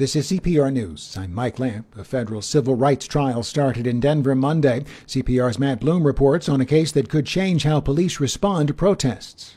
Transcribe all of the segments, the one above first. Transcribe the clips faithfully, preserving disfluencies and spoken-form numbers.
This is C P R News. I'm Mike Lamp. A federal civil rights trial started in Denver Monday. C P R's Matt Bloom reports on a case that could change how police respond to protests.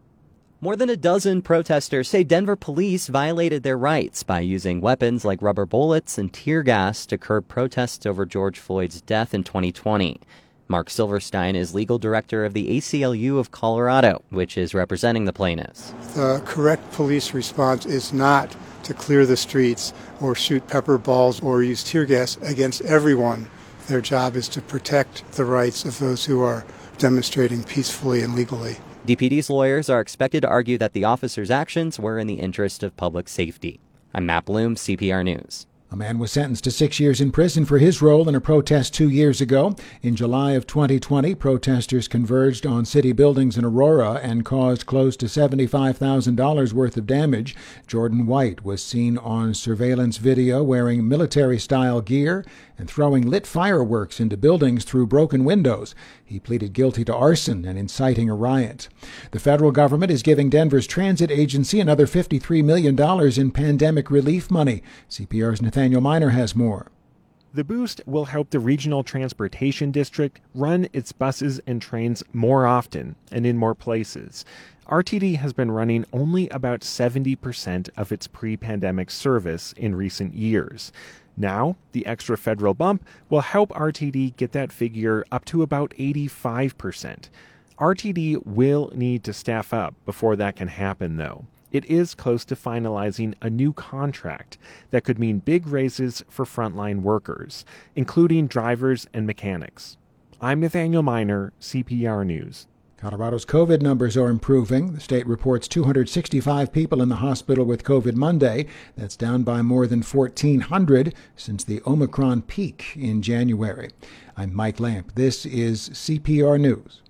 More than a dozen protesters say Denver police violated their rights by using weapons like rubber bullets and tear gas to curb protests over George Floyd's death in twenty twenty. Mark Silverstein is legal director of the A C L U of Colorado, which is representing the plaintiffs. The correct police response is not to clear the streets or shoot pepper balls or use tear gas against everyone. Their job is to protect the rights of those who are demonstrating peacefully and legally. D P D's lawyers are expected to argue that the officers' actions were in the interest of public safety. I'm Matt Bloom, C P R News. A man was sentenced to six years in prison for his role in a protest two years ago. In July of twenty twenty, protesters converged on city buildings in Aurora and caused close to seventy-five thousand dollars worth of damage. Jordan White was seen on surveillance video wearing military-style gear and throwing lit fireworks into buildings through broken windows. He pleaded guilty to arson and inciting a riot. The federal government is giving Denver's transit agency another fifty-three million dollars in pandemic relief money. C P R's Nathaniel Miner has more. The boost will help the Regional Transportation District run its buses and trains more often and in more places. R T D has been running only about seventy percent of its pre-pandemic service in recent years. Now, the extra federal bump will help R T D get that figure up to about eighty-five percent. R T D will need to staff up before that can happen, though. It is close to finalizing a new contract that could mean big raises for frontline workers, including drivers and mechanics. I'm Nathaniel Miner, C P R News. Colorado's COVID numbers are improving. The state reports two hundred sixty-five people in the hospital with COVID Monday. That's down by more than fourteen hundred since the Omicron peak in January. I'm Mike Lamp. This is C P R News.